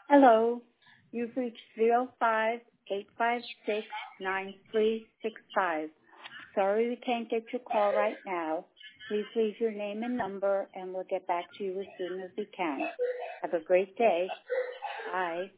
Hello, you've reached 05-856-9365. Sorry we can't get your call right now. Please leave your name and number and we'll get back to you as soon as we can. Have a great day. Bye.